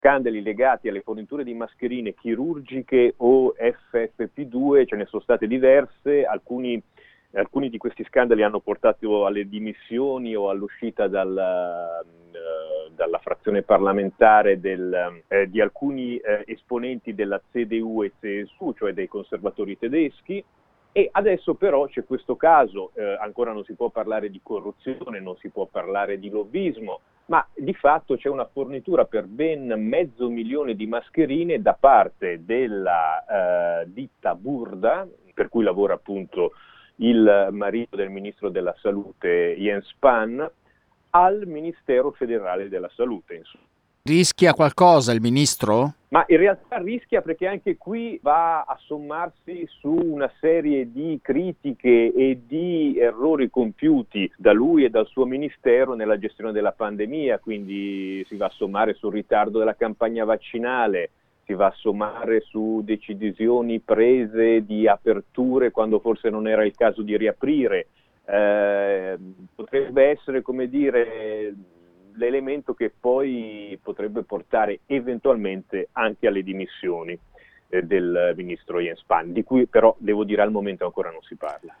scandali legati alle forniture di mascherine chirurgiche o FFP2, ce ne sono state diverse, alcuni di questi scandali hanno portato alle dimissioni o all'uscita dalla frazione parlamentare di alcuni esponenti della CDU e CSU, cioè dei conservatori tedeschi. E adesso però c'è questo caso, ancora non si può parlare di corruzione, non si può parlare di lobbismo, ma di fatto c'è una fornitura per ben 500.000 di mascherine da parte della ditta Burda, per cui lavora appunto il marito del ministro della Salute Jens Spahn, al Ministero federale della Salute, insomma. Rischia qualcosa il ministro? Ma in realtà rischia, perché anche qui va a sommarsi su una serie di critiche e di errori compiuti da lui e dal suo ministero nella gestione della pandemia, quindi si va a sommare sul ritardo della campagna vaccinale, si va a sommare su decisioni prese di aperture quando forse non era il caso di riaprire. Potrebbe essere, come dire, l'elemento che poi potrebbe portare eventualmente anche alle dimissioni del ministro Jens Spahn, di cui però devo dire al momento ancora non si parla.